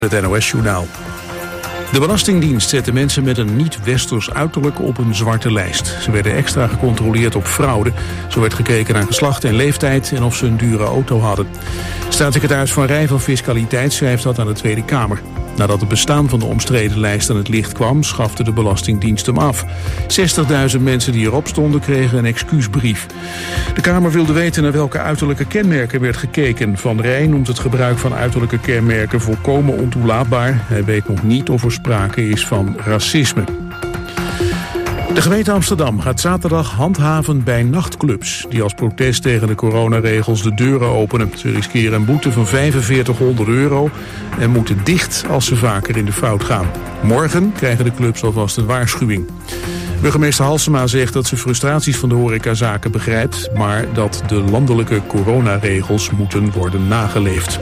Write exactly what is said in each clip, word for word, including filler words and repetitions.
Het N O S-journaal. De Belastingdienst zette mensen met een niet-westers uiterlijk op een zwarte lijst. Ze werden extra gecontroleerd op fraude. Zo werd gekeken naar geslacht en leeftijd en of ze een dure auto hadden. Staatssecretaris Van Rij van Fiscaliteit schrijft dat aan de Tweede Kamer. Nadat het bestaan van de omstreden lijst aan het licht kwam, schafte de Belastingdienst hem af. zestigduizend mensen die erop stonden kregen een excuusbrief. De Kamer wilde weten naar welke uiterlijke kenmerken werd gekeken. Van Rij noemt het gebruik van uiterlijke kenmerken volkomen ontoelaatbaar. Hij weet nog niet of er sprake is van racisme. De gemeente Amsterdam gaat zaterdag handhaven bij nachtclubs die als protest tegen de coronaregels de deuren openen. Ze riskeren een boete van vijfenveertighonderd euro en moeten dicht als ze vaker in de fout gaan. Morgen krijgen de clubs alvast een waarschuwing. Burgemeester Halsema zegt dat ze frustraties van de horecazaken begrijpt, maar dat de landelijke coronaregels moeten worden nageleefd.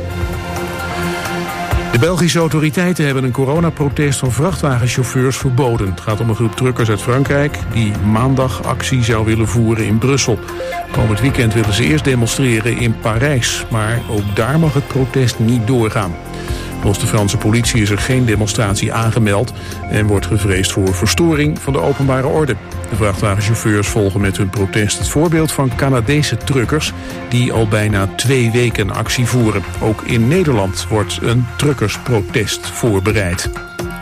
De Belgische autoriteiten hebben een coronaprotest van vrachtwagenchauffeurs verboden. Het gaat om een groep truckers uit Frankrijk die maandag actie zou willen voeren in Brussel. Komend weekend willen ze eerst demonstreren in Parijs, maar ook daar mag het protest niet doorgaan. Volgens de Franse politie is er geen demonstratie aangemeld en wordt gevreesd voor verstoring van de openbare orde. De vrachtwagenchauffeurs volgen met hun protest het voorbeeld van Canadese truckers die al bijna twee weken actie voeren. Ook in Nederland wordt een truckersprotest voorbereid.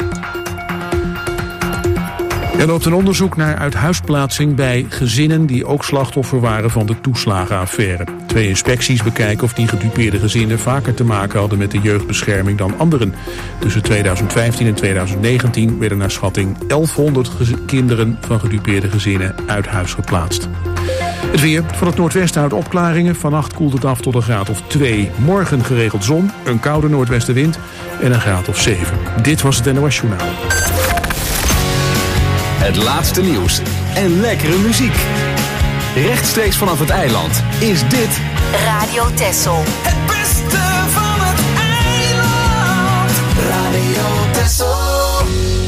Er loopt een onderzoek naar uithuisplaatsing bij gezinnen die ook slachtoffer waren van de toeslagenaffaire. Twee inspecties bekijken of die gedupeerde gezinnen vaker te maken hadden met de jeugdbescherming dan anderen. Tussen tweeduizend vijftien en tweeduizend negentien werden naar schatting elfhonderd kinderen van gedupeerde gezinnen uit huis geplaatst. Het weer. Van het noordwesten houdt opklaringen. Vannacht koelt het af tot een graad of twee. Morgen geregeld zon, een koude noordwestenwind en een graad of zeven. Dit was het N O S-journaal. Het laatste nieuws en lekkere muziek. Rechtstreeks vanaf het eiland is dit Radio Texel. Het beste van het eiland. Radio Texel.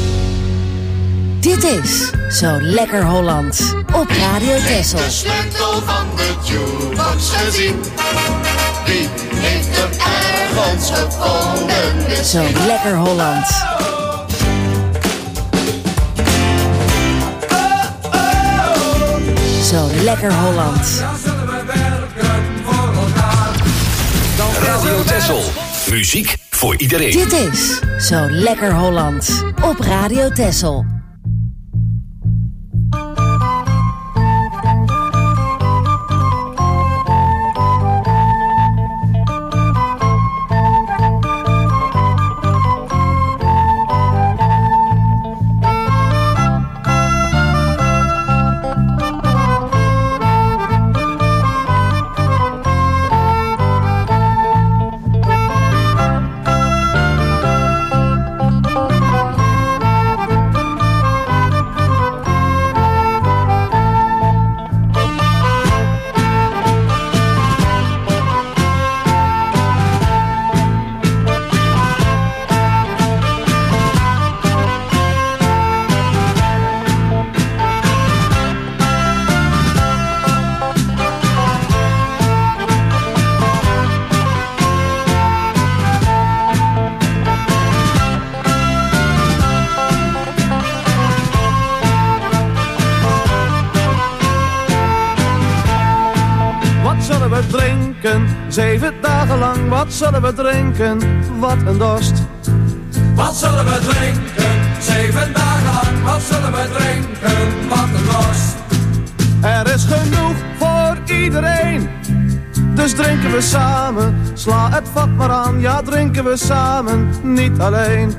Dit is Zo Lekker Hollands op Radio Texel. De sleutel van de jukebox gezien. Wie heeft er ergens gevonden? Zo Lekker Hollands. Zo Lekker Hollands. Radio Texel. Muziek voor iedereen. Dit is Zo Lekker Hollands op Radio Texel. Zeven dagen lang, wat zullen we drinken? Wat een dorst. Wat zullen we drinken? Zeven dagen lang, wat zullen we drinken? Wat een dorst. Er is genoeg voor iedereen, dus drinken we samen. Sla het vat maar aan, ja drinken we samen, niet alleen.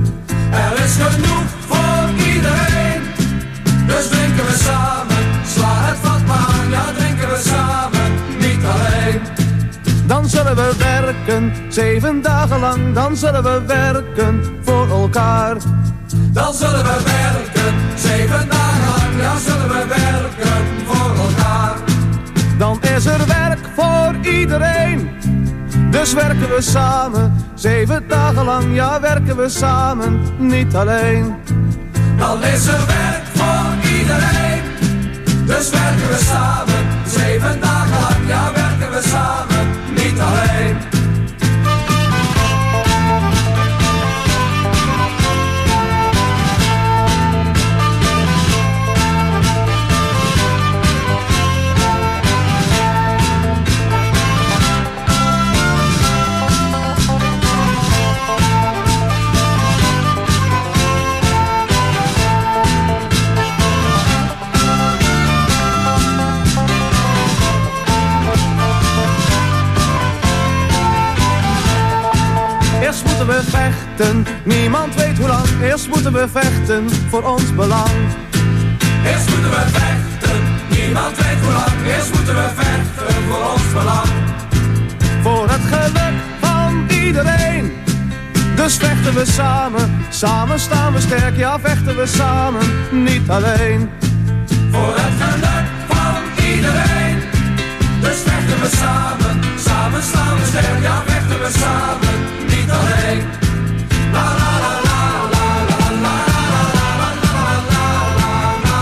Er is genoeg voor iedereen, dus drinken we samen. Sla het vat maar aan, ja drinken we samen, niet alleen. Dan zullen we werken, zeven dagen lang, dan zullen we werken voor elkaar. Dan zullen we werken, zeven dagen lang, ja zullen we werken voor elkaar. Dan is er werk voor iedereen, dus werken we samen. Zeven dagen lang, ja werken we samen, niet alleen. Dan is er werk voor iedereen, dus werken we samen. Zeven dagen lang, ja werken we samen, niet alleen. vechten, niemand weet hoe lang. Eerst moeten we vechten voor ons belang. Eerst moeten we vechten, niemand weet hoe lang. Eerst moeten we vechten voor ons belang. Voor het geluk van iedereen. Dus vechten we samen, samen staan we sterk. Ja, vechten we samen, niet alleen. Voor het geluk van iedereen. Dus vechten we samen, samen staan we sterk. Ja, vechten we samen, niet alleen. La la la la la la la la la la la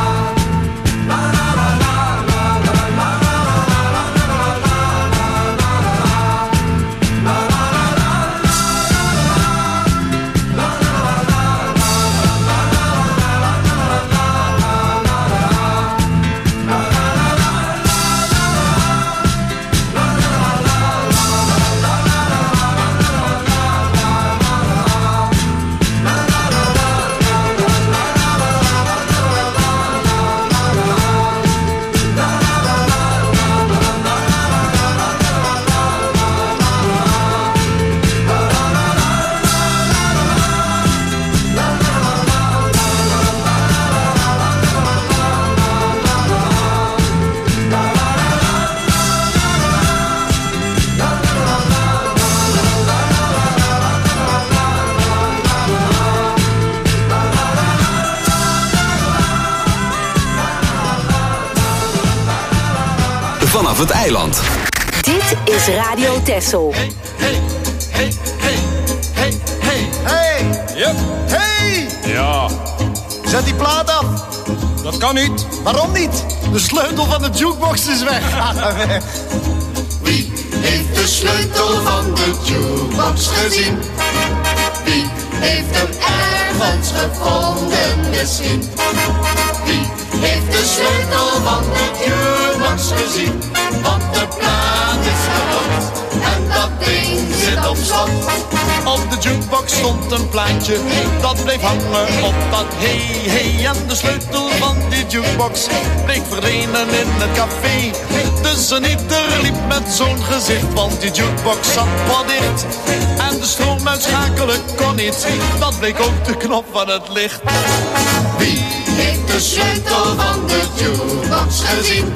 Vanaf het eiland. Dit is Radio Texel. Hey, hey, hey, hey, hey, hey. Hey! Yep. Hey! Ja, Zet die plaat af. dat kan niet. Waarom niet? De sleutel van de jukebox is weg. Wie heeft de sleutel van de jukebox gezien? Wie heeft hem ergens gevonden misschien? Wie heeft de sleutel van de jukebox gezien? Want de plaat is kapot en dat ding zit op slot. Op de jukebox stond een plaatje, dat bleef hangen op dat hey, hey. En de sleutel van die jukebox bleek verdwenen in het café. Dus een ieder liep met zo'n gezicht, want die jukebox zat wat dicht. En de stroom uitschakelen kon niet, dat bleek ook de knop van het licht. Wie heeft de sleutel van de jukebox gezien?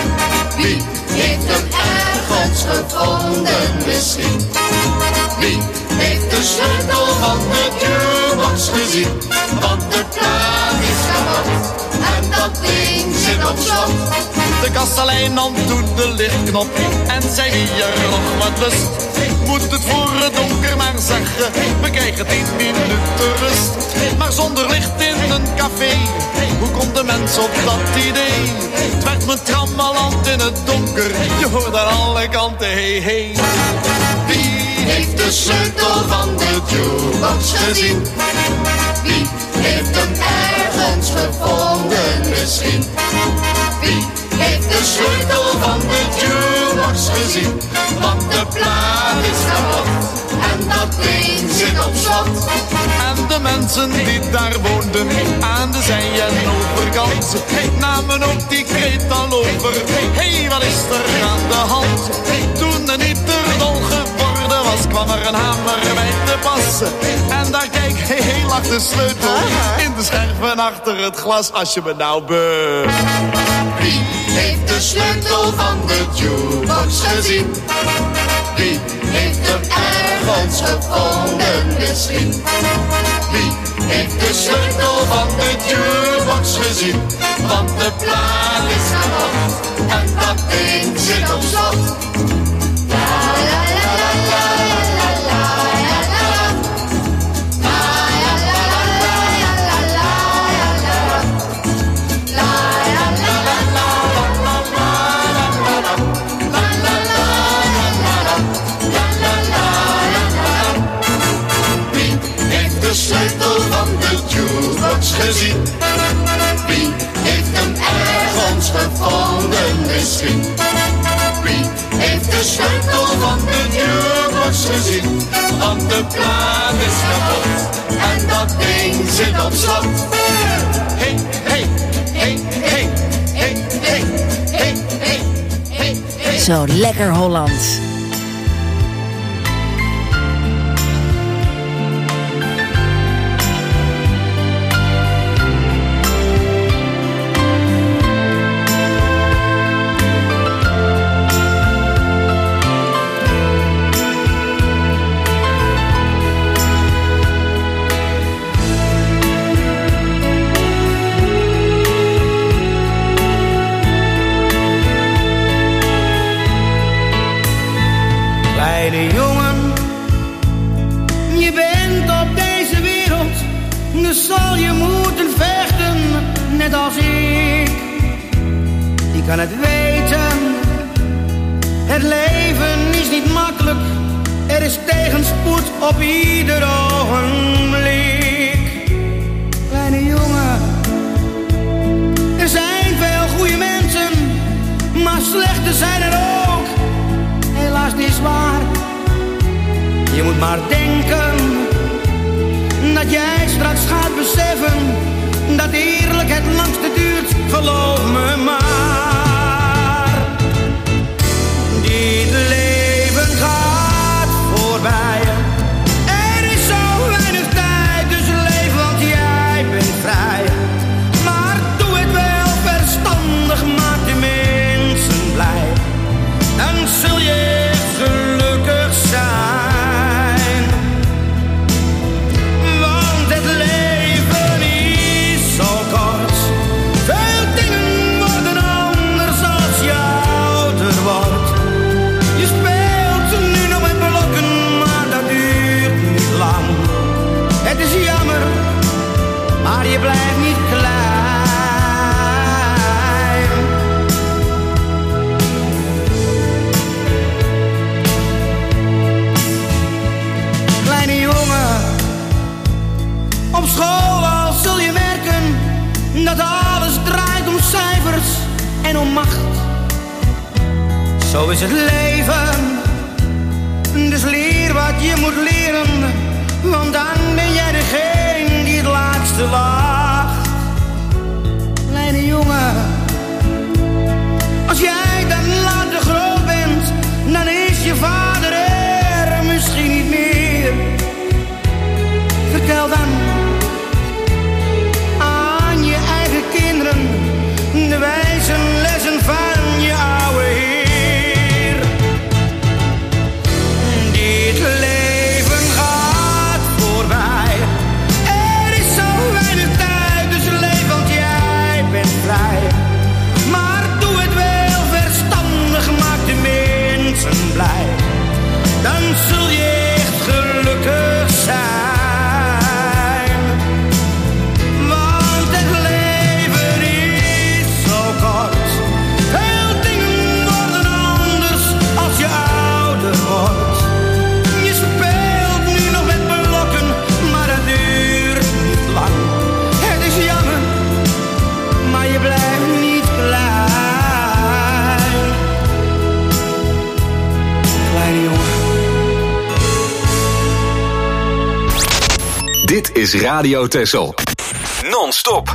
Wie heeft hem ergens gevonden misschien? Wie heeft de sleutel van de jukebox gezien? Want de plaat is kapot en dat ding zit op slot. De kastelein nam toen de lichtknop en zei wie er nog wat lust. Moet het voor het donker maar zeggen, we krijgen tien minuten rust. Maar zonder licht in een café, hoe komt de mens op dat idee? Het werd me trammeland in het donker, je hoort aan alle kanten hey hey. Wie heeft de sleutel van de jukebox gezien? Wie heeft hem ergens gevonden misschien? Wie heeft de sleutel van de jukebox gezien? Want de plaat is kapot en dat ding zit op slot. En de mensen die daar woonden aan de zij- en overkant namen ook die kreet al over. Hey, wat is er aan de hand? Toen een ieder dol geworden was, kwam er een hamer bij te passen. En daar kijk, hey, hey, lag de sleutel in de scherven achter het glas. Als je me nou be... Wie heeft de sleutel van de jukebox gezien? Wie heeft hem ergens gevonden misschien? Wie heeft de sleutel van de jukebox gezien? Want de plaat is kapot en dat ding zit op slot. La la la la la la la la la. La la la la la la la la. La la la la la la la. Wie heeft de sleutel van de jukebox gezien? Wie heeft hem ergens gevonden misschien? Wie heeft de sleutel van de jukebox gezien? Want de plaat is kapot en dat ding zit op slot. Hey, hey, hey, hey, hey, hey, hey, hey, hey, hey. Zo lekker Hollands. zal je moeten vechten, net als ik. Ik kan het weten, het leven is niet makkelijk. Er is tegenspoed op ieder ogenblik. Kleine jongen, er zijn veel goede mensen, maar slechte zijn er ook. Helaas niet zwaar. Je moet maar denken dat jij straks gaat beseffen dat eerlijk het langste duurt, geloof me maar. Dit leven gaat voorbij. Er is zo weinig tijd, dus leef, want jij bent vrij. Maar doe het wel verstandig, maak de mensen blij. Dan zul je gelukkig zijn. Want het leven is zo kort. Veel dingen worden anders als je ouder wordt. Je speelt nu nog met blokken, maar dat duurt niet lang. Het is jammer, maar je blijft niet klein. Kleine jongen, op school al zul je merken dat alles draait om cijfers en om macht. Zo is het leven, dus leer wat je moet leren, want dan ben jij degene die het laatste lacht. Kleine jongen, als jij dan later groot bent, dan is je vader er misschien niet meer. Vertel dan aan je eigen kinderen de wijze lessen van je oude heer. Dit leven gaat voorbij. Er is zo weinig tijd, dus leef, want jij bent vrij. Maar doe het wel verstandig, maak de mensen blij. Dan zul je echt gelukkig zijn. Want het leven is zo kort. Veel dingen worden anders als je ouder wordt. Je speelt nu nog met blokken, maar dat duurt niet lang. Het is jammer, maar je blijft niet klein. Kleine jongen. Dit is Radio Texel. Non-stop.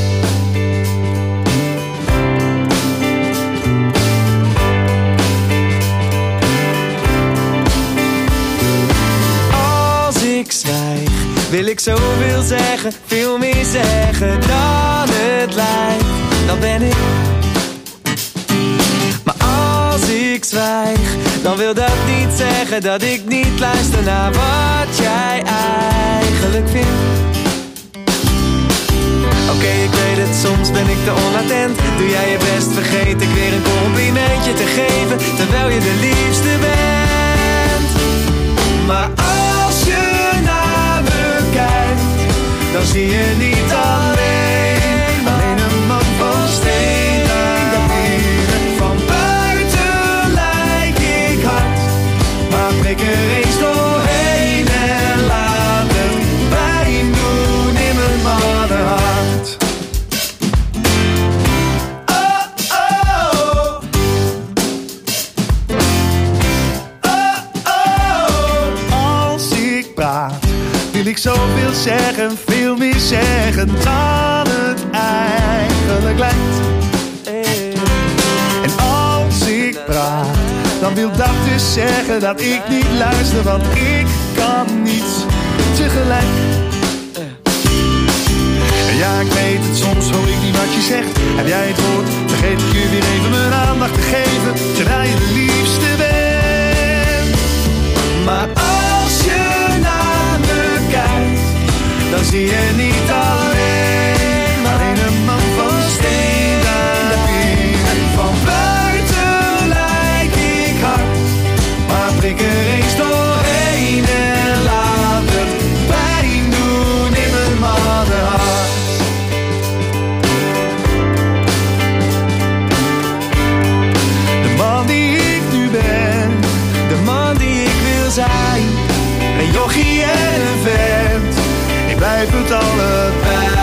Als ik zwijg, wil ik zoveel zeggen, veel meer zeggen dan het lijkt. Dan ben ik. Maar als ik zwijg, dan wil dat niet zeggen dat ik niet luister naar wat jij eigenlijk vindt. Oké, okay, ik weet het, soms ben ik te onattent. Doe jij je best, vergeet ik weer een complimentje te geven, terwijl je de liefste bent. Maar als je naar me kijkt, dan zie je niet alleen, alleen een man van steen. Van buiten lijk ik hard, maar prik er eens doorheen en laat het pijn doen in mijn mannenhart. Oh, oh. Oh, oh. Als ik praat, wil ik zoveel zeggen, veel meer zeggen dan het eigenlijk lijkt. En als ik praat, dan wil dat dus zeggen dat ik niet luister, want ik kan niet tegelijk. En ja, ik weet het, soms hoor ik niet wat je zegt. Heb jij het hoort, vergeet ik je weer even mijn aandacht te geven, terwijl je de liefste bent. Maar als je naar me kijkt, dan zie je niet alleen, maar alleen een man van steen daar binnen. Van buiten lijk ik hard, maar prik er eens doorheen en laat het pijn doen in mijn mannenhart. jij doet allebei.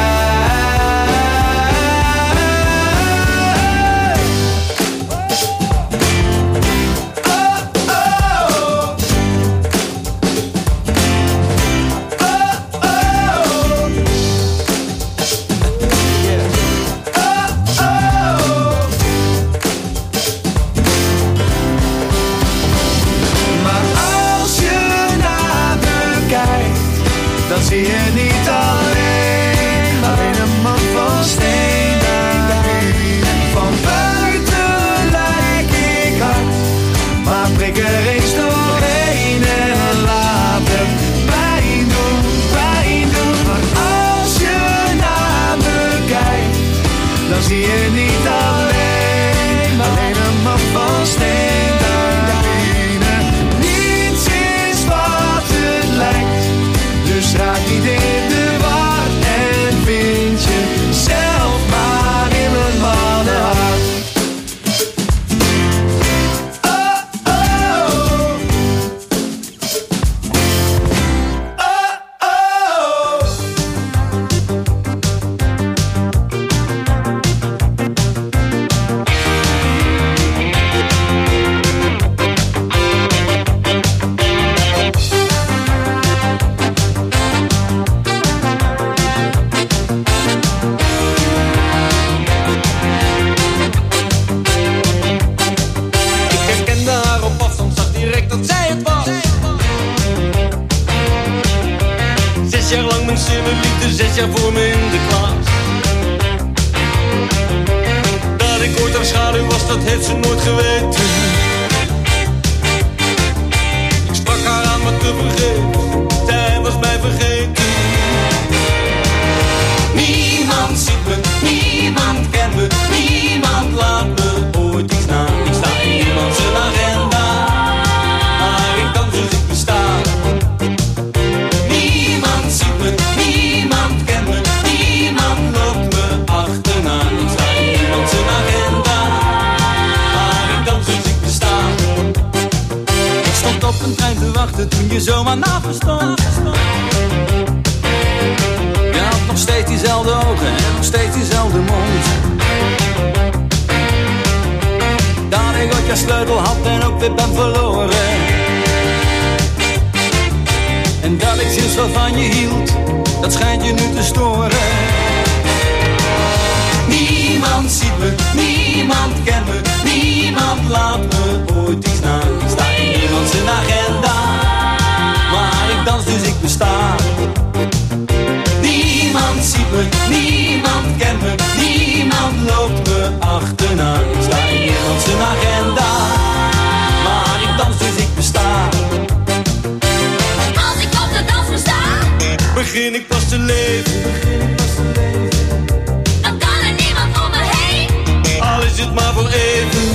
Zie je niet alleen, alleen een man van steen daarin. Van buiten lijk ik hard, maar prik er eens doorheen en laat het pijn doen, pijn doen. Maar als je naar me kijkt, dan zie je niet alleen, alleen een man van steen daarin. Niets is wat het lijkt. Dus raak niet in de war en vind je zelf maar in mijn mannenhart. Oh, oh. Oh, oh. Zes jaar voor me in de klas. Dat ik ooit haar schaduw was, dat heeft ze nooit geweten. Ik sprak haar aan wat te vergeven, zij was mij vergeten. Niemand ziet me, niemand kent me, niemand laat me ooit iets na. Ik sta in niemand zijn agenda, maar ik dans dus ik besta. Niemand ziet me, niemand kent me, niemand loopt me achterna. Ik sta in niemand zijn agenda, maar ik dans dus ik besta. Ik stond op een trein te wachten toen je zomaar naast me stond. Je had nog steeds diezelfde ogen en nog steeds diezelfde mond. Dat ik ooit je sleutel had en ook weer ben verloren. En dat ik sinds wat van je hield, dat schijnt je nu te storen. Niemand ziet me, niemand kent me, niemand laat me ooit iets na. Ik sta in niemand zijn agenda, maar ik dans dus ik besta. Niemand ziet me, niemand kent me, niemand loopt me achterna. Ik sta in niemand zijn agenda, maar ik dans dus ik besta. Als ik op de dansvloer sta, begin ik pas te leven. Dan kan er niemand om me heen, al is het maar voor even.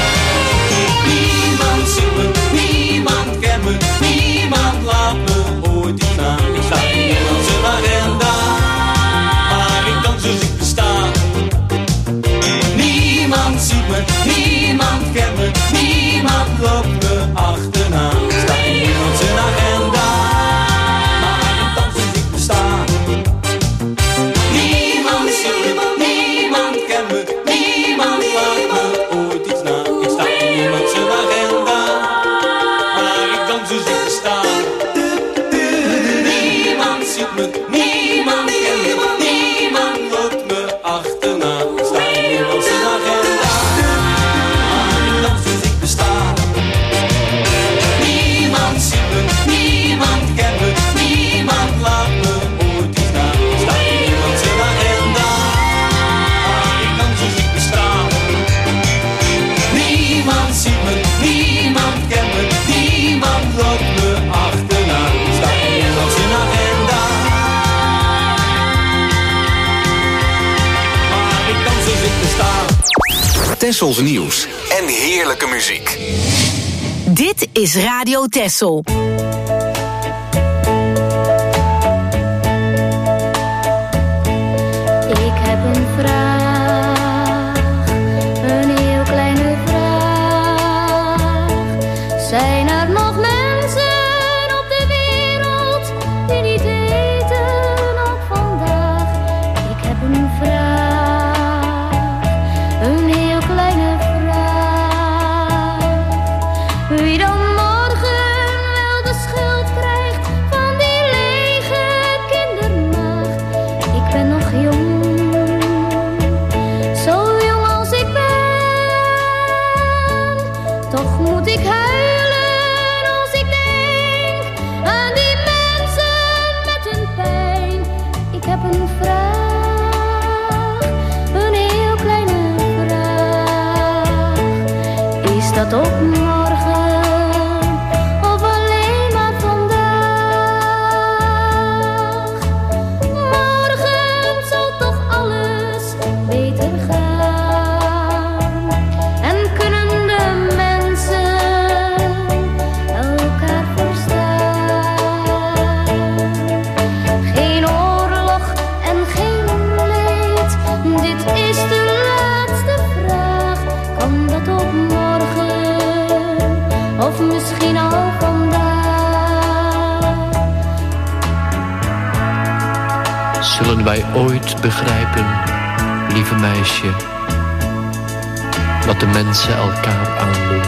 Niemand Tessels nieuws en heerlijke muziek. Dit is Radio Tessel. Ik heb een vraag, een heel kleine vraag. Zijn er nog mensen op de wereld die niet eten op vandaag? Ik heb een vraag, een heel kleine vraag. Wie dan morgen wel de schuld krijgt van die lege kindermaag? Ik ben nog jong. Toch moet ik huilen als ik denk aan die mensen met hun pijn. Ik heb een vraag, een heel kleine vraag. Is dat ook morgen of alleen maar vandaag? Morgen zal toch alles beter gaan. En kunnen de elkaar verstaan. Geen oorlog en geen leed, dit is de laatste vraag. Kan dat ook morgen, of misschien al vandaag? Zullen wij ooit begrijpen, lieve meisje, wat de mensen elkaar aandoen?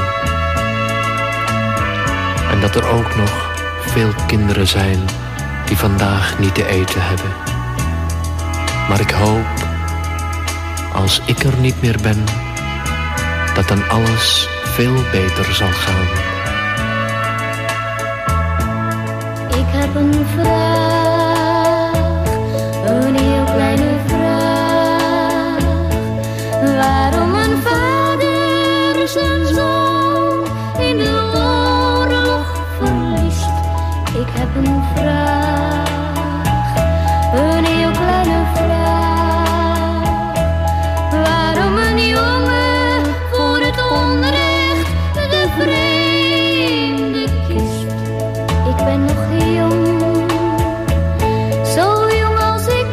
En dat er ook nog veel kinderen zijn die vandaag niet te eten hebben. Maar ik hoop, als ik er niet meer ben, dat dan alles veel beter zal gaan. Ik heb een vraag, een heel kleine vraag. Waarom een vader zijn zoon in de oorlog verliest? Ik heb een vraag, een heel kleine vraag. Waarom een jongen voor het onrecht de vreemde kiest? Ik ben nog jong, zo jong als ik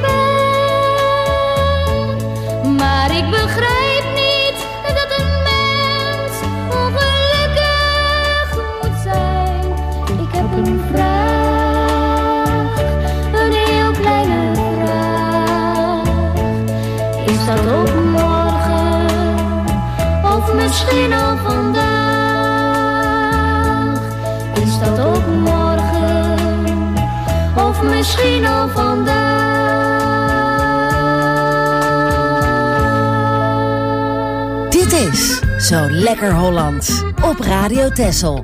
ben. Maar ik begrijp niet dat een mens ongelukkig moet zijn. Ik heb een vraag, een heel kleine vraag. Is dat ook morgen, of misschien al vandaag? Is dat ook morgen, of misschien al vandaag? Dit is Zo Lekker Hollands op Radio Tessel.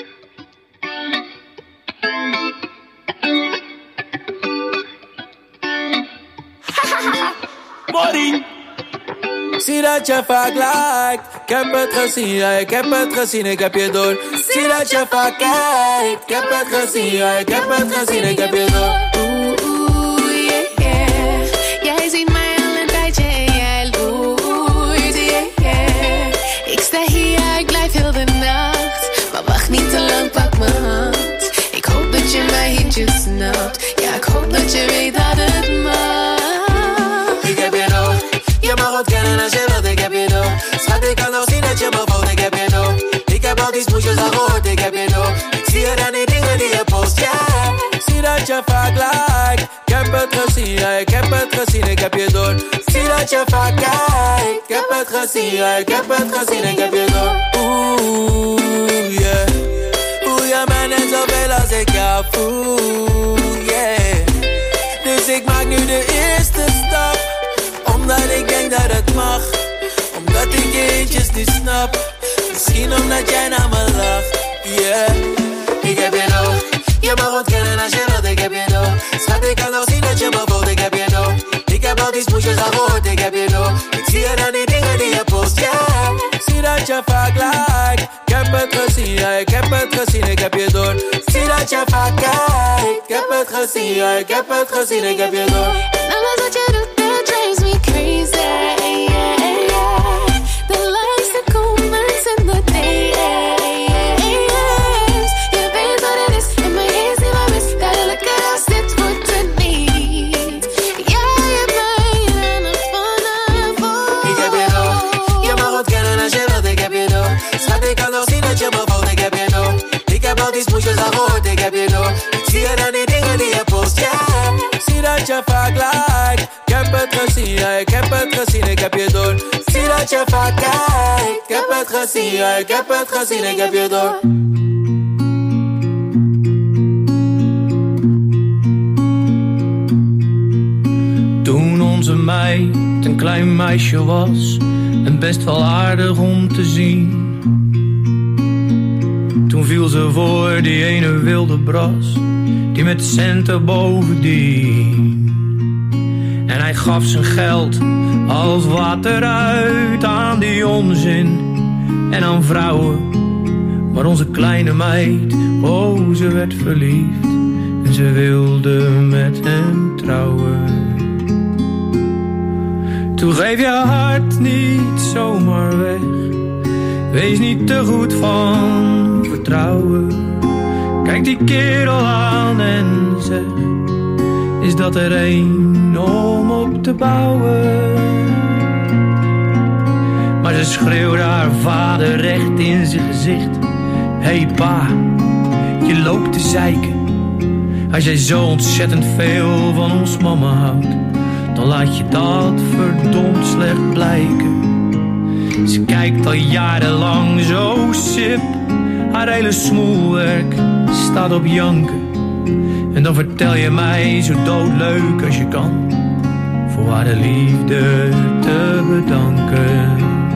Morning. Zie dat je vaak lijkt. Ik heb het gezien, ja, ik heb het gezien, ik heb je door. Zie dat je vaak kijkt. Ik heb het gezien, ja, ik heb het gezien, ik heb je door. Oeh, oeh, yeah, yeah. Jij ziet mij al een tijdje en jij loert, yeah, yeah. Ik sta hier, ik blijf heel de nacht. Maar wacht niet te lang, pak mijn hand. Ik hoop dat je mij hintjes snapt. Ja, ik hoop dat je weet dat het mag. Ik heb je door. Je mag ontkennen als je wilt, ik heb je door. Schat, ik kan nog zien dat je me voelt, ik heb je door. Ik heb al die smoesjes al gehoord, ik heb je door. Ik zie het aan die dingen die je post, yeah. Zie dat je vaak lijkt. Ik heb het gezien, ja, ik heb het gezien, ik heb je door. Zie dat je vaak kijkt. Ik heb het gezien, ja, ik heb het gezien, ik heb je door. Oeh, yeah. Voel je mij net zoveel als ik jou voel, yeah. Dus ik maak nu de eerste stap, omdat ik denk dat het mag. Omdat ik je eentjes niet snap. Misschien omdat jij naar me lacht, yeah. Ik heb je nog. Je mag ontkennen als je wilt, ik heb je nog. Schat, ik kan nog zien dat je me voelt, ik heb je nog. Ik heb al die smoesjes al gehoord, ik heb je nog. Ik zie het aan die dingen die je post, yeah. Zie dat je vaak lijkt. Ik heb het gezien, ja, ik heb het gezien, ik heb je door. Zie dat je vaak kijkt. Ik heb het gezien, ja, ik heb het gezien, ik heb je door. En alles wat je doet, that drives me crazy, yeah, yeah. The light goed, ik heb je door. Ik zie het aan die dingen die je post, yeah. Ik zie dat je vaak like. Ik heb het gezien, ja, ik heb het gezien, ik heb je door. Ik zie dat je vaak kijkt. Ik heb het gezien, ja, ik heb het gezien, ik heb je door. Toen onze meid een klein meisje was en best wel aardig om te zien. Toen viel ze voor die ene wilde bras, die met centen bovendien. En hij gaf zijn geld als water uit aan die onzin en aan vrouwen. Maar onze kleine meid, oh ze werd verliefd en ze wilde met hem trouwen. Toen geef je hart niet zomaar weg. Wees niet te goed van vertrouwen. Kijk die kerel aan en zeg, is dat er één om op te bouwen? Maar ze schreeuwde haar vader recht in zijn gezicht. Hé hey pa, je loopt te zeiken. Als jij zo ontzettend veel van ons mama houdt, dan laat je dat verdomd slecht blijken. Ze kijkt al jarenlang zo sip. Haar hele smoelwerk staat op janken. En dan vertel je mij zo doodleuk als je kan voor haar de liefde te bedanken.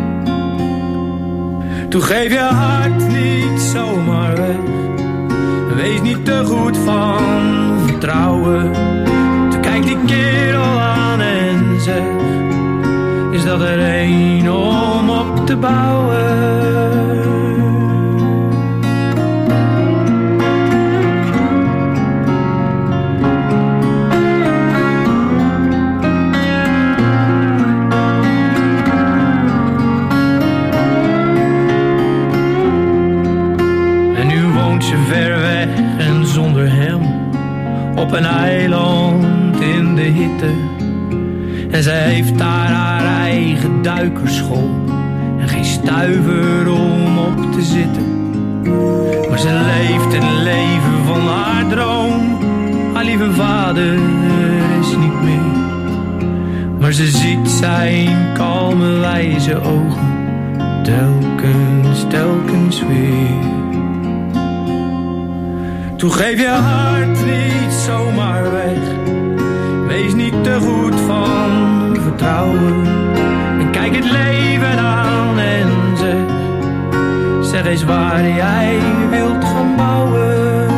Toen geef je hart niet zomaar weg. Wees niet te goed van vertrouwen. Toen kijkt die kerel aan en zegt, is dat er één om op te bouwen? En nu woont ze ver weg en zonder hem op een eiland in de hitte. En zij heeft daar haar eigen duikerschool en geen stuiver om op te zitten. Maar ze leeft het leven van haar droom. Haar lieve vader is niet meer, maar ze ziet zijn kalme wijze ogen telkens, telkens weer. Toen geef je hart niet zomaar weg. Wees niet te goed van vertrouwen. En kijk het leven aan en zeg, zeg eens waar jij wilt gaan bouwen.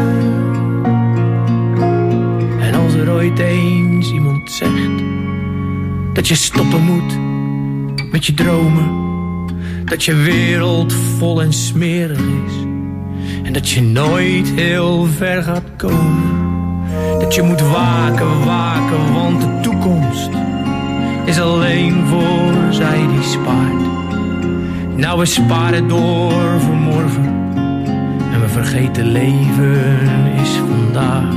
En als er ooit eens iemand zegt dat je stoppen moet met je dromen, dat je wereld vol en smerig is en dat je nooit heel ver gaat komen, dat je moet waken, waken, want de toekomst is alleen voor zij die spaart. Nou, we sparen door voor morgen en we vergeten leven is vandaag.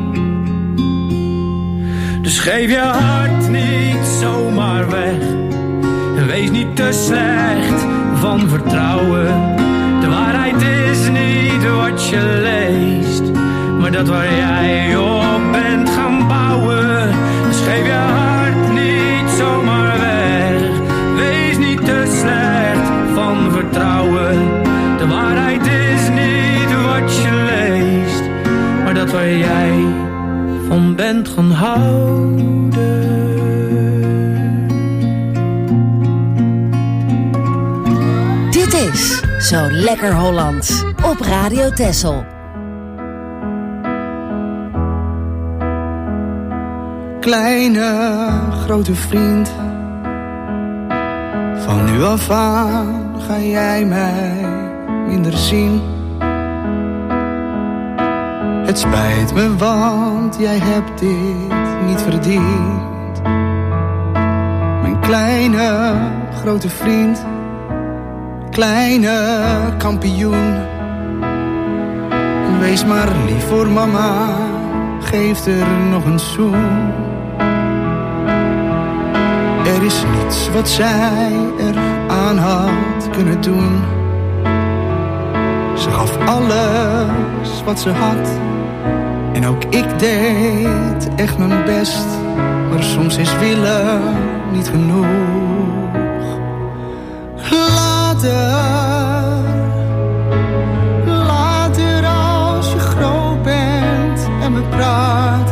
Dus geef je hart niet zomaar weg en wees niet te slecht van vertrouwen. De waarheid is niet wat je leest, maar dat waar jij op bent gaan bouwen. Dus geef je hart niet zomaar weg. Wees niet te slecht van vertrouwen. De waarheid is niet wat je leest, maar dat waar jij van bent gaan houden. Dit is Zo Lekker Hollands op Radio Texel. Kleine, grote vriend, van nu af aan ga jij mij minder zien. Het spijt me, want jij hebt dit niet verdiend. Mijn kleine, grote vriend, kleine kampioen. Wees maar lief voor mama, geef er nog een zoen. Er is niets wat zij er aan had kunnen doen. Ze gaf alles wat ze had. En ook ik deed echt mijn best, maar soms is willen niet genoeg. Later, later als je groot bent en we praten,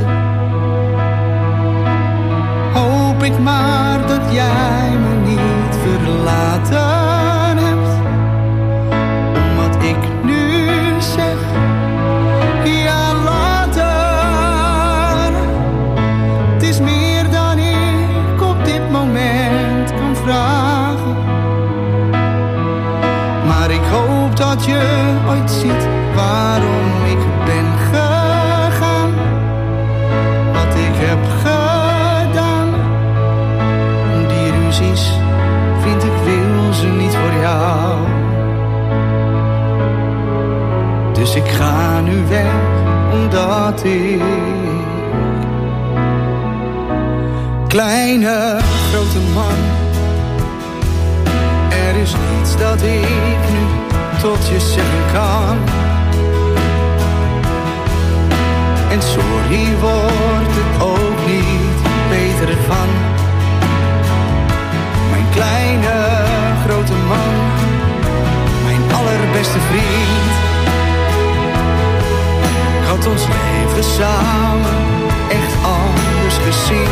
hoop ik maar dat jij me niet verlaten hebt. Om wat ik nu zeg, ja later. Het is meer dan ik op dit moment kan vragen. Maar ik hoop dat je ooit ziet waarom ik ben gegaan. Wat ik heb gedaan. Die ruzies, vind ik wil ze niet voor jou. Dus ik ga nu weg, omdat ik kleine, grote man. Er is niets dat ik nu tot je zeggen kan. En sorry wordt het ook niet beter van. Mijn kleine, grote man, mijn allerbeste vriend. Ik had ons leven samen echt anders gezien.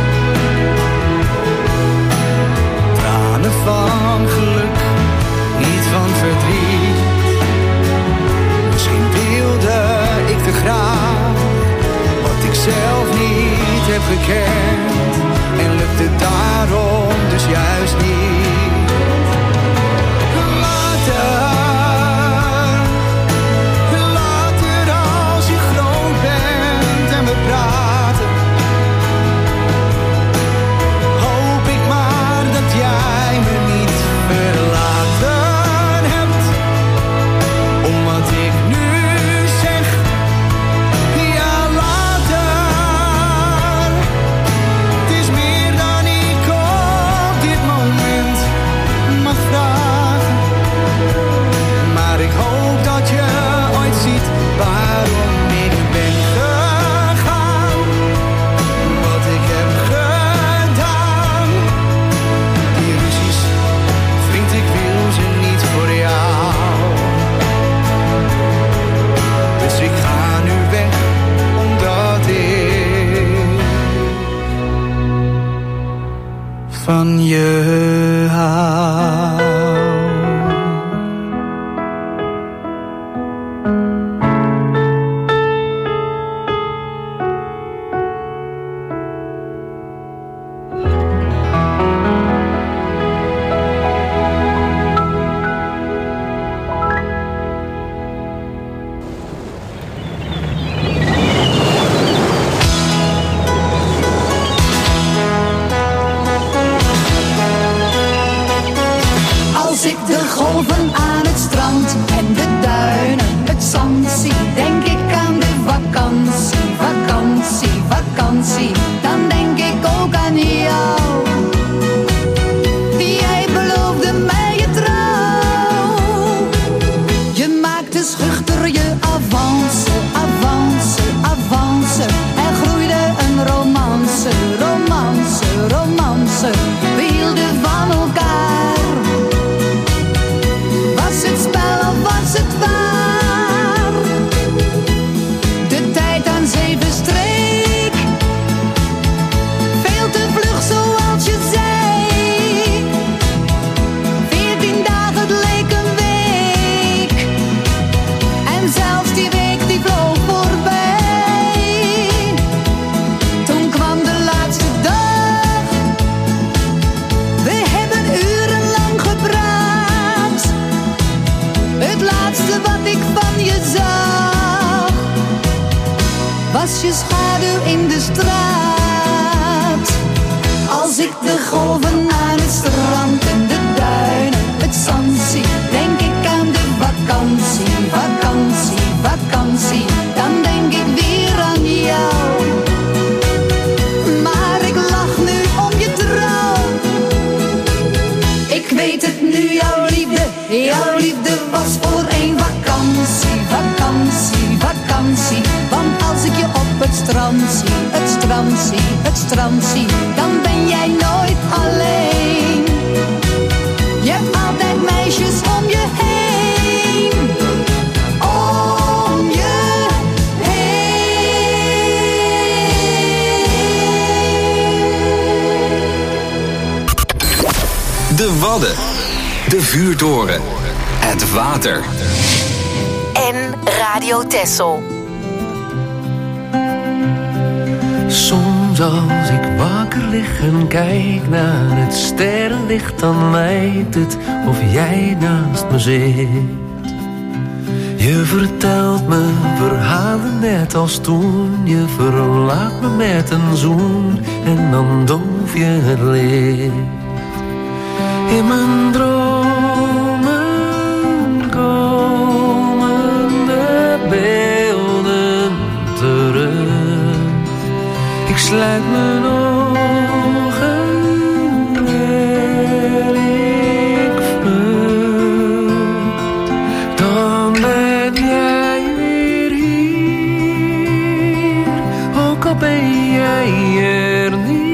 Tranen van geluk, niet van verdriet. Misschien wilde ik te graag wat ik zelf niet heb gekend. En lukt het daarom dus juist niet. Later, later als je groot bent en we praten, hoop ik maar dat jij me niet verlaten hebt. Om wat ik nu zeg, ja later. Het is meer dan ik op dit moment mag vragen. Maar ik hoop dat je ooit ziet waarom ik ben gegaan. Wat ik heb gedaan. Die ruzies, vriend, ik wil ze niet voor jou. Dus ik ga nu weg, omdat ik van je hou. Als ik de golven aan het strand en de duinen, het zand zie, denk ik aan de vakantie, vakantie, vakantie. Dan denk ik ook aan jou. Jij beloofde mij je trouw. Je maakte schuchter je avance, avance, avance. Er groeide een romance, romance, romance. We hielden van elkaar. Was het spel of was het waar? De tijd aan zee verstreek. Veel te vlug zoals je zei. Veertien dagen, het leek een week. En zelfs die week die vloog voorbij. Toen kwam de laatste dag. We hebben urenlang gepraat. Het laatste wat ik van je zag, was je schaduw in de straat. Als ik de golven aan het strand en de duinen, het zand zie, denk ik aan de vakantie, vakantie, vakantie. Dan denk ik weer aan jou. Maar ik lach nu om je trouw. Ik weet het nu, jouw liefde, jouw liefde was voor één vakantie, vakantie, vakantie. vakantie. Want als ik je op het strand zie, het strand zie, het strand zie, dan ben jij nooit alleen. Je hebt altijd meisjes om je heen. Om je heen. De Wadden. De Vuurtoren. Het water. En Radio Texel. Soms als ik wakker lig en kijk naar het sterrenlicht, dan lijkt het of jij naast me zit. Je vertelt me verhalen net als toen. Je verlaat me met een zoen en dan doof je het licht. In mijn dromen komen de beelden terug. Ik sluit mijn ogen en ik vlucht. Dan ben jij weer hier, ook al ben jij er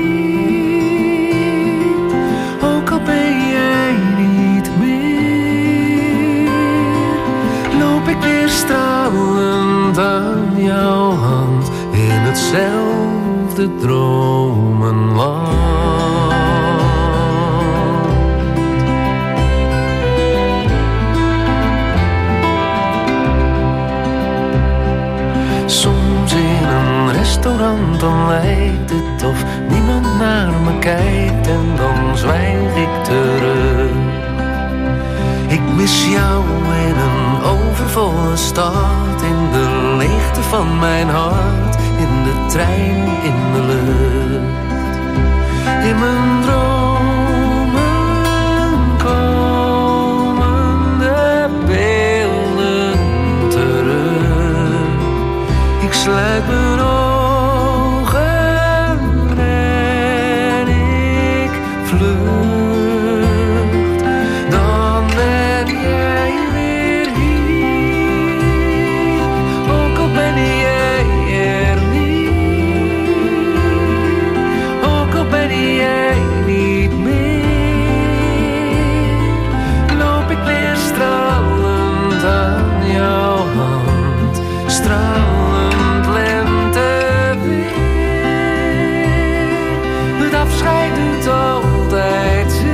niet, ook al ben jij niet meer. Loop ik weer stralend aan jouw hand in hetzelfde de dromenland. Soms in een restaurant dan lijkt het of niemand naar me kijkt en dan zwijg ik terug. Ik mis jou in een overvolle stad, in de leegte van mijn hart, in de trein, in de lucht. In mijn dromen komen de beelden terug. Ik sluit mijn ogen en ik vlucht. Dan ben jij weer hier, ook al ben jij er niet, ook al ben jij niet meer. Loop ik weer stralend aan jouw hand, stralend lenteweer. Het afscheid doet altijd zeer.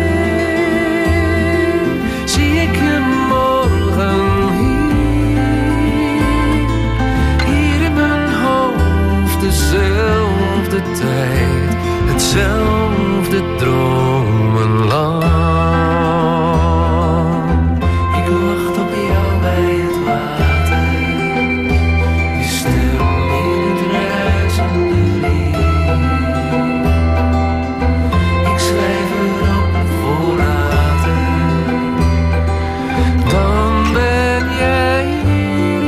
Zie ik je morgen hier, hier in mijn hoofd dezelfde tijd, hetzelfde dromenland. Ik wacht op jou bij het water, je stem in het ruisende riet. Ik schrijf erop voor later, dan ben jij weer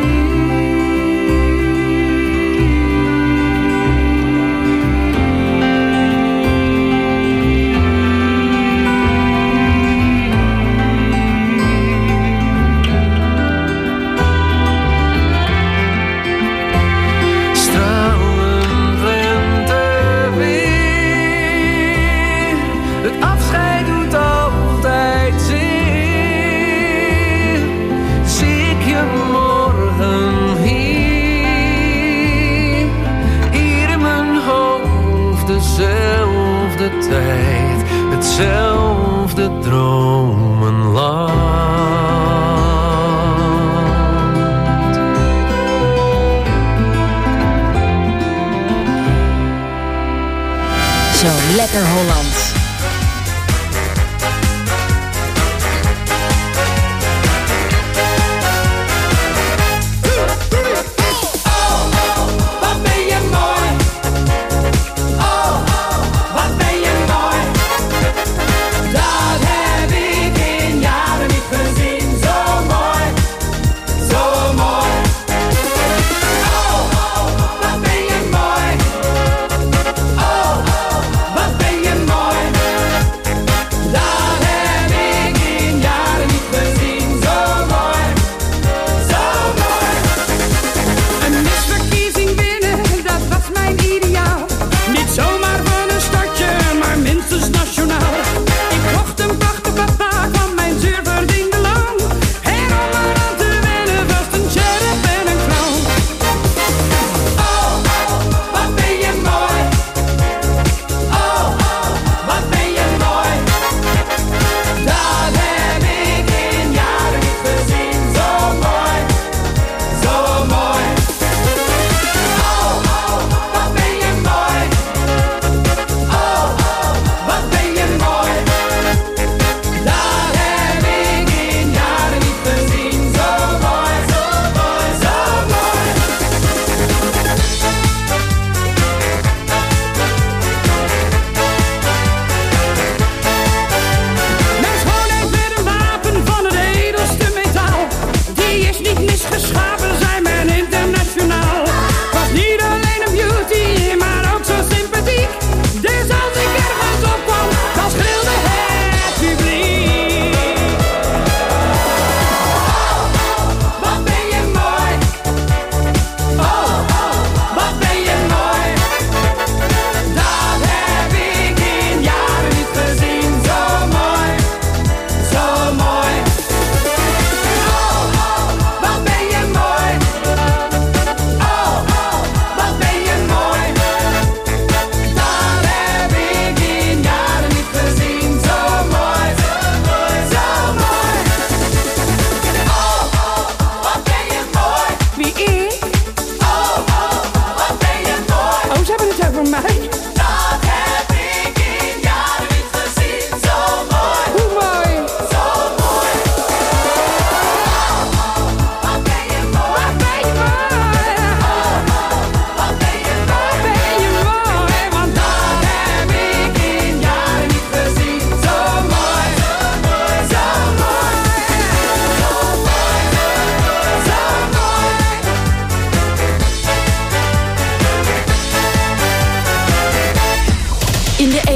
stralend lenteweer. Het afscheid doet altijd zeer. Zie ik je morgen hier, hier in mijn hoofd dezelfde tijd, hetzelfde dromenland. Zo lekker Holland. Wat ben je mooi. Oh, wat ben je mooi. Dat heb ik in jaren niet gezien. Zo mooi, zo mooi. Oh, wat ben je mooi. Oh, wat ben je mooi.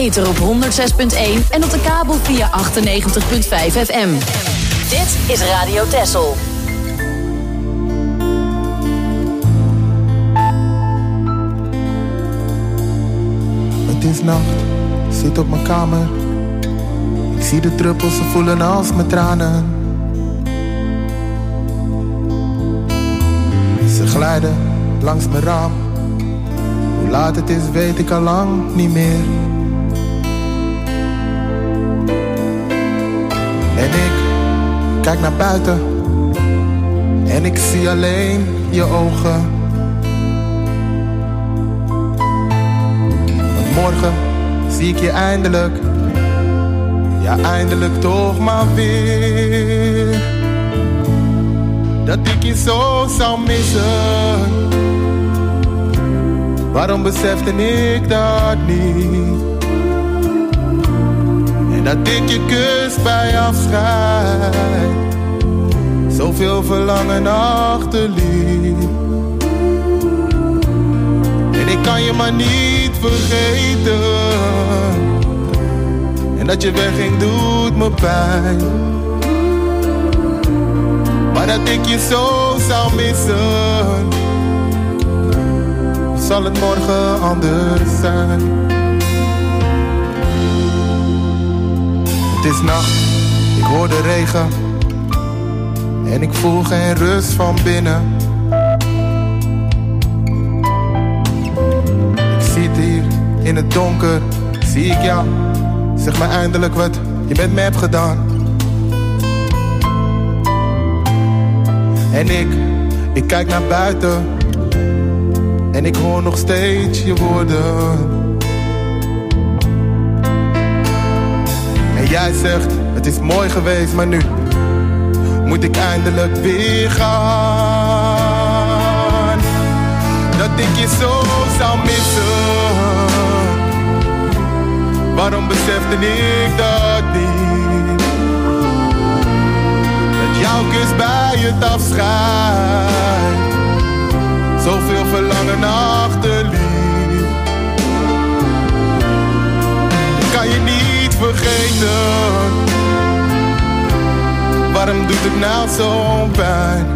ether op honderd zes punt één en op de kabel via achtennegentig punt vijf F M. Dit is Radio Texel. Het is nacht, zit op mijn kamer. Ik zie de druppels, ze voelen als mijn tranen. Ze glijden langs mijn raam. Hoe laat het is weet ik al lang niet meer. En ik kijk naar buiten en ik zie alleen je ogen. Want morgen zie ik je eindelijk, ja eindelijk toch maar weer. Dat ik je zo zou missen, waarom besefte ik dat niet? En dat ik je kus bij afscheid zoveel verlangen achterliet. En ik kan je maar niet vergeten, en dat je wegging doet me pijn. Maar dat ik je zo zou missen, zal het morgen anders zijn. Het is nacht, ik hoor de regen en ik voel geen rust van binnen. Ik zit hier in het donker, zie ik jou. Zeg maar eindelijk wat je met me hebt gedaan. En ik, ik kijk naar buiten en ik hoor nog steeds je woorden. En jij zegt, het is mooi geweest, maar nu moet ik eindelijk weer gaan. Dat ik je zo zou missen, waarom besefte ik dat niet? Dat jouw kus bij het afscheid zoveel verlangen achterliet. Ik kan je niet vergeten, waarom doet het nou zo'n pijn?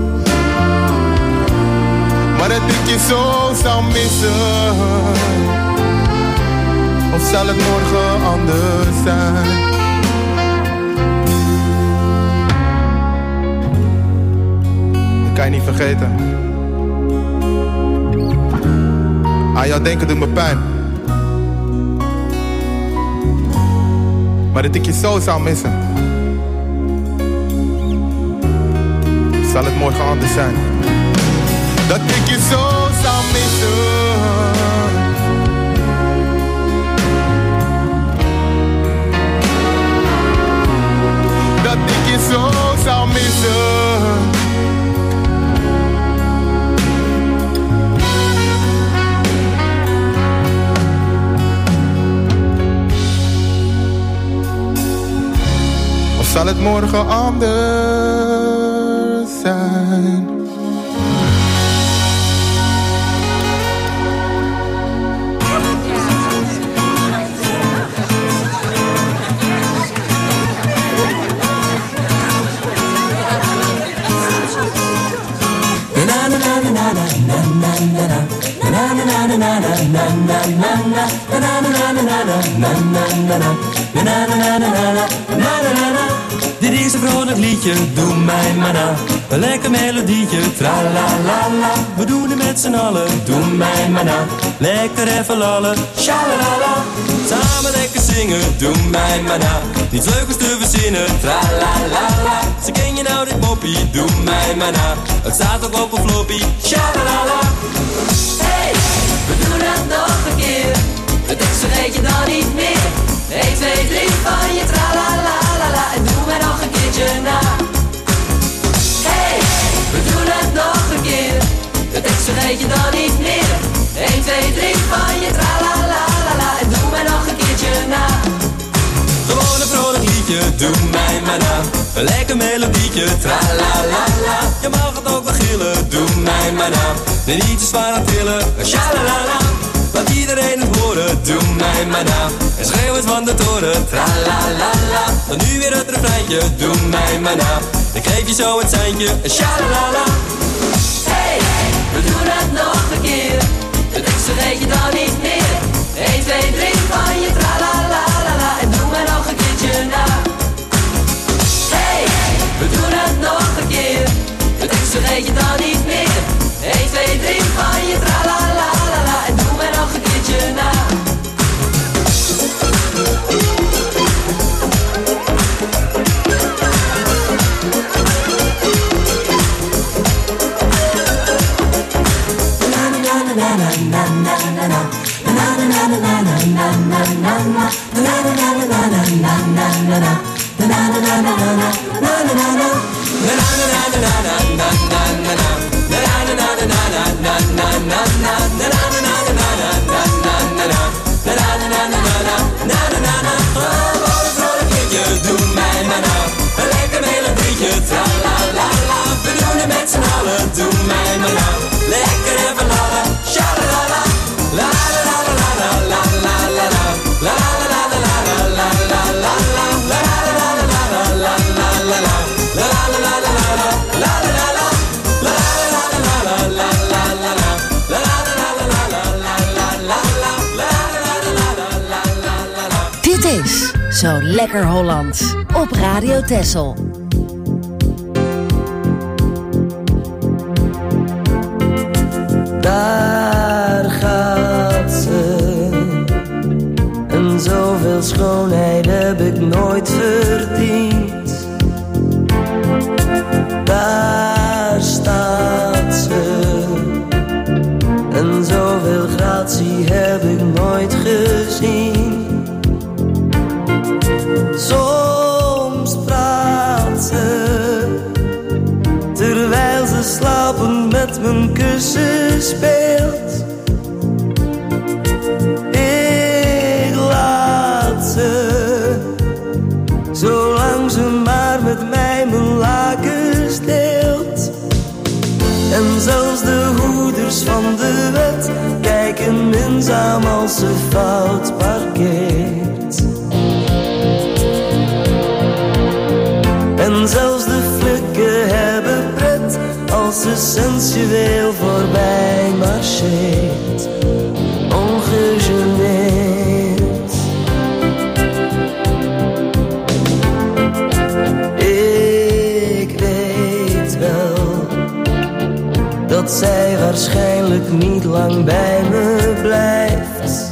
Maar dat ik je zo zou missen, of zal het morgen anders zijn? Dat kan je niet vergeten. Aan jou denken doet me pijn, maar dat ik je zo zou missen, zal het morgen anders zijn. Dat ik je zo zou missen, dat ik je zo zou missen. Of zal het morgen anders zijn? Dit is een vrolijk liedje, doe mij maar na. Een lekker melodietje, tra-la-la-la. We doen het met z'n allen, doe mij maar na. Lekker even lallen, sha-la-la-la. Samen lekker zingen, doe mij maar na. Niets leukers te verzinnen, tra-la-la-la. Ze ken je nou dit moppie, doe mij maar na. Het staat ook op een floppy, sha-la-la-la. Hey, we doen het nog een keer. Het tekst vergeet je dan niet meer. een, twee, drie van je tra-la-la-la-la. En doe mij nog een keertje na. Hey, we doen het nog een keer. De tekst vergeet je dan niet meer. een, twee, drie van je tra-la-la-la-la. En doe mij nog een keertje na. Gewoon een vrolijk liedje, doe mij maar na. Een lekker melodietje, tra-la-la-la. Je mag het ook wel gillen, doe mij maar na. Nee, niet te zwaar aan tillen, sha-la-la-la. Laat iedereen het horen, doe mij maar na. En schreeuw het van de toren, tra-la-la-la. Dan nu weer het refreintje, doe mij maar na. Ik geef je zo het seintje, sha-la-la. Hey, we doen het nog een keer. Het is vergeet je dan niet meer. een, twee, drie van je tra-la-la-la-la. En doe mij nog een keertje na. Hey, we doen het nog een keer. Het is vergeet je dan niet meer. een, twee, drie van je tra-la-la-la-la. En doe mij nog een keertje na. Doe mij maar na, een lekker melodietje, tra-la-la-la. We doen het met z'n allen, doe mij maar na. Lekker even lallen, sha-la-la-la. La-la-la-la-la-la-la-la-la. La-la-la-la-la-la-la-la-la. La-la-la-la-la-la-la-la-la. La-la-la-la-la-la-la-la. Dit is Zo Lekker Hollands op Radio Texel. Daar gaat ze. En zoveel schoonheid heb ik nooit verdiend. Daar staat ze. En zoveel gratie heb ik nooit gezien. Soms praat ze, terwijl ze slapend met mijn kussen speelt. Ik laat ze, zolang ze maar met mij mijn lakens deelt. En zelfs de hoeders van de wet kijken minzaam als ze fout parkeert. En zelfs de flikken hebben pret als ze sensueel voorbij marcheert. Ongegeneerd. Ik weet wel dat zij waarschijnlijk niet lang bij me blijft.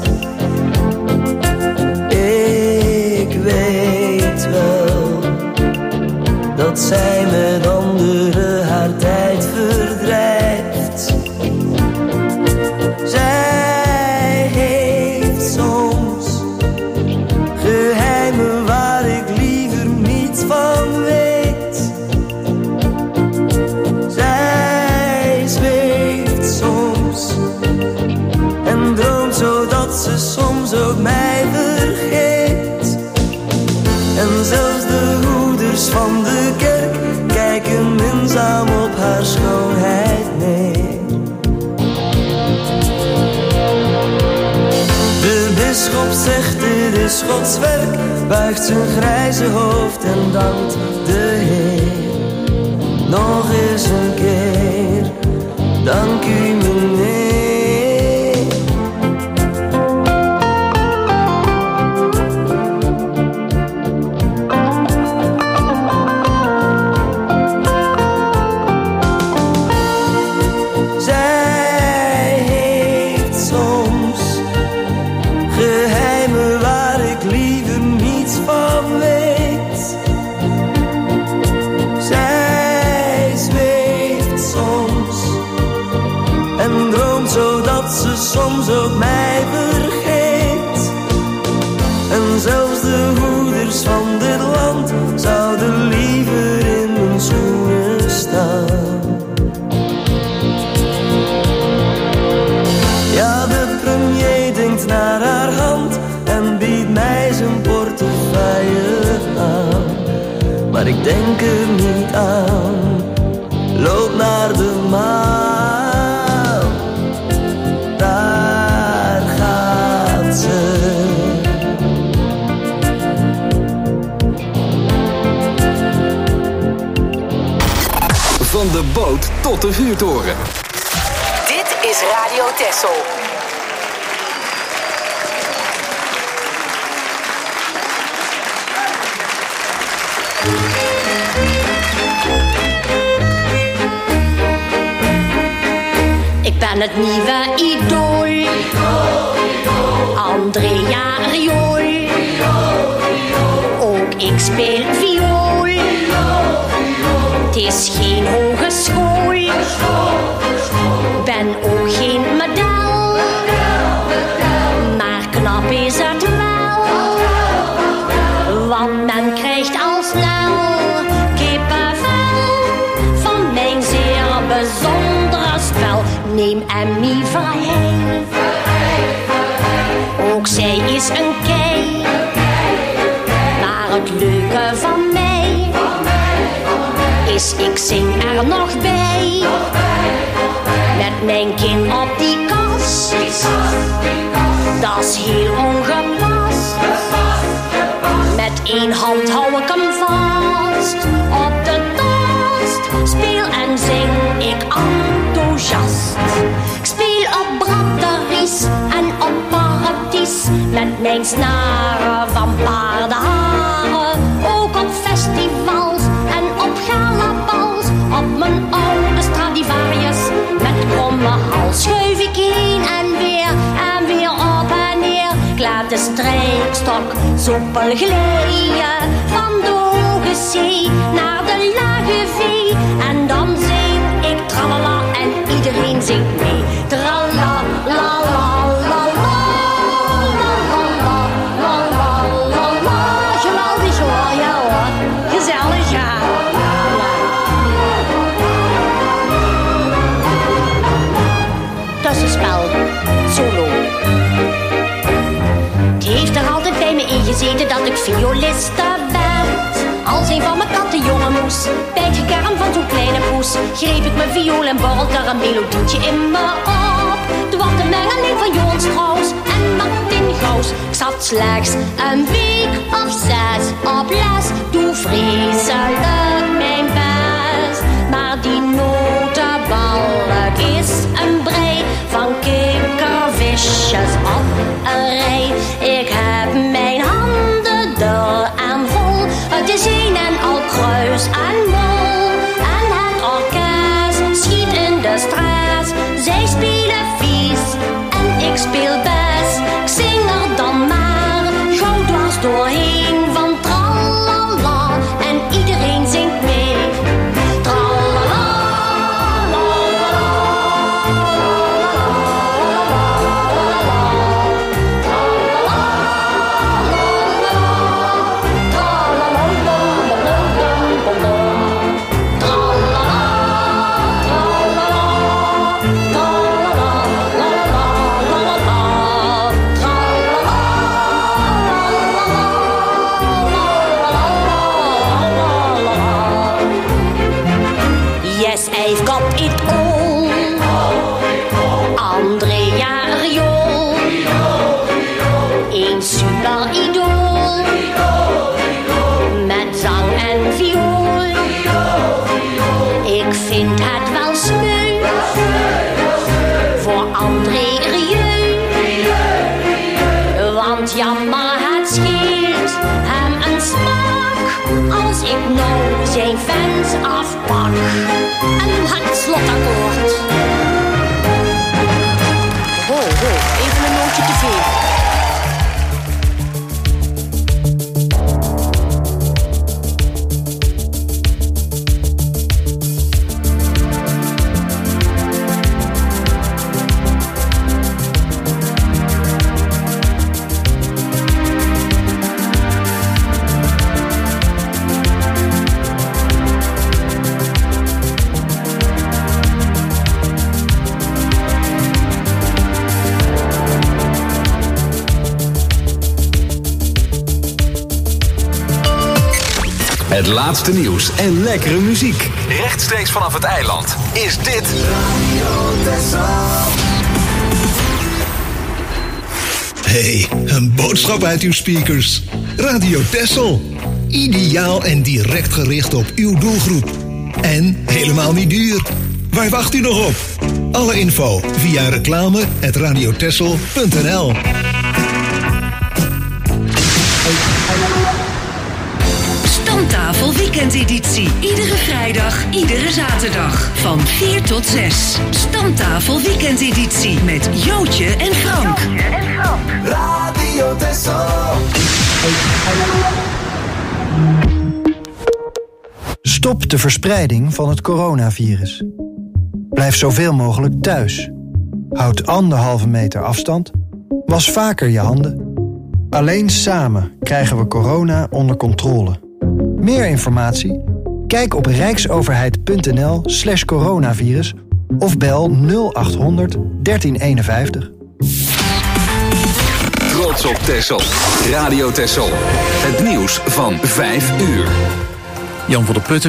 Ik weet wel dat zij met anderen haar tijd verdrijft. Zij heeft soms geheimen waar ik liever niets van weet. Zij zweeft soms en droomt zodat ze soms ook mij vergeet. En zelfs de hoeders van de kerk kijken minzaam op haar schoonheid neer. De bisschop zegt dit is Gods werk, buigt zijn grijze hoofd en dankt de Heer. Nog eens een keer, dank u meneer. Soms ook mij vergeet. En zelfs de hoeders van dit land zouden liever in mijn schoenen staan. Ja, de premier denkt naar haar hand en biedt mij zijn portefeuille aan. Maar ik denk er niet aan, loop naar de maan. Daar gaat ze. Van de boot tot de vuurtoren. Dit is Radio Texel. Ik ben het nieuwe idool, Andrea Riool. Ook ik speel viool. Het is geen hogeschool, ben ook geen model, maar knap is het wel, want men krijgt al snel kippenvel van mijn zeer bijzondere spel. Neem Emmy Verheij, ook zij is een kei, maar het leuke van mij is ik zing er nog bij, met mijn kin op die kas, dat is heel ongepast. Met één hand hou ik hem vast op de tast, speel en zing ik enthousiast. Ik speel op braderies en op parties, met mijn snaren van paardenharen. Ook op festivals en op galabals, op mijn oude Stradivarius met kromme hals. Schuif ik heen en weer en weer op en neer. Ik laat de strijkstok soepel glijden van de hoge zee naar de lage vee. En dan zing ik tralala en iedereen zingt mee. Tralala, la la la la. Geweldig hoor, ja hoor. Gezellig, ja. Tussenspel, solo. Het heeft er altijd bij me ingezeten dat ik violiste werd. Als een van mijn katten jongen moes, bij het gekerm van zo'n kleine poes, greep ik mijn viool en borrelde er een melodietje in me op. Het was de mengeling van Johan Strauss en Martin Gauss. Ik zat slechts een week of zes op les, doe vreselijk mijn best. Maar die notenbalk is een brei van kikkervisjes op een rij. Ik heb mijn handen dun en vol, het is een en al kruis en mol. En het orkest schiet in de stress, zij spelen vies en ik speel best. Ik zing er dan maar gauw dwars doorheen van tralala en iedereen zingt mee. Tralala, la la yes, I've got it all. Andrea Riool, een super idool, met zang en viool. Ik vind het wel sneu voor André Rieu, want jammer het scheelt hem een smaak als ik nou zijn fans afpak. En het slotakkoord. Ho, ho, even een nootje te veel. Het laatste nieuws en lekkere muziek. Rechtstreeks vanaf het eiland is dit Radio Texel. Hey, een boodschap uit uw speakers. Radio Texel. Ideaal en direct gericht op uw doelgroep. En helemaal niet duur. Waar wacht u nog op? Alle info via reclame at radiotessel punt n l. Stamtafel weekendeditie. Iedere vrijdag, iedere zaterdag. Van vier tot zes. Stamtafel weekendeditie. Met Jootje en Frank. Jootje en Frank. Radio Tessel. Stop de verspreiding van het coronavirus. Blijf zoveel mogelijk thuis. Houd anderhalve meter afstand. Was vaker je handen. Alleen samen krijgen we corona onder controle. Meer informatie? Kijk op rijksoverheid.nl slash coronavirus of bel nul achthonderd dertien eenenvijftig. Trots op Texel. Radio Texel. Het nieuws van vijf uur. Jan van der Putten.